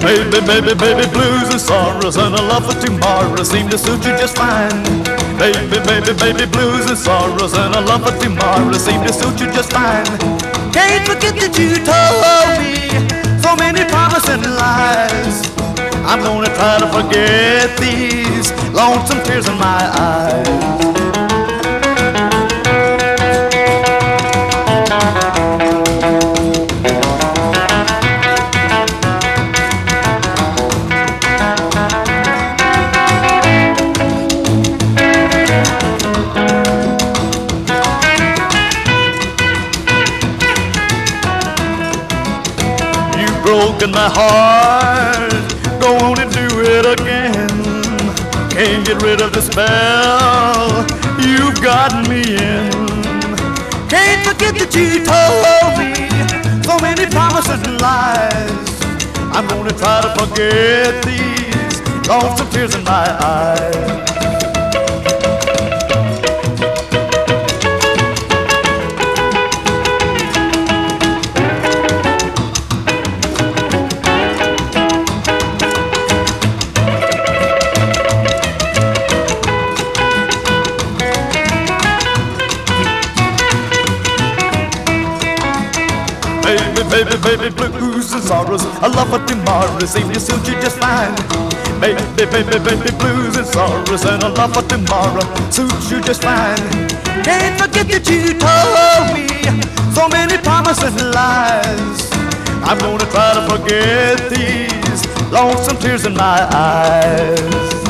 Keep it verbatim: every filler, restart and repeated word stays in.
Baby, baby, baby, blues and sorrows and a love for tomorrow seem to suit you just fine. Baby, baby, baby, blues and sorrows and a love for tomorrow seem to suit you just fine. Can't forget that you told me so many promises and lies. I'm gonna try to forget these lonesome tears in my eyes. Broken my heart, go on and do it again. Can't get rid of the spell you've got me in. Can't forget that you told me so many promises and lies. I'm gonna try to forget these lonesome tears in my eyes. Baby, baby, baby, blues and sorrows, a love for tomorrow seem to suit you just fine. Baby, baby, baby, blues and sorrows and a love for tomorrow suits you just fine. Can't forget that you told me so many promises and lies. I'm gonna try to forget these lonesome tears in my eyes.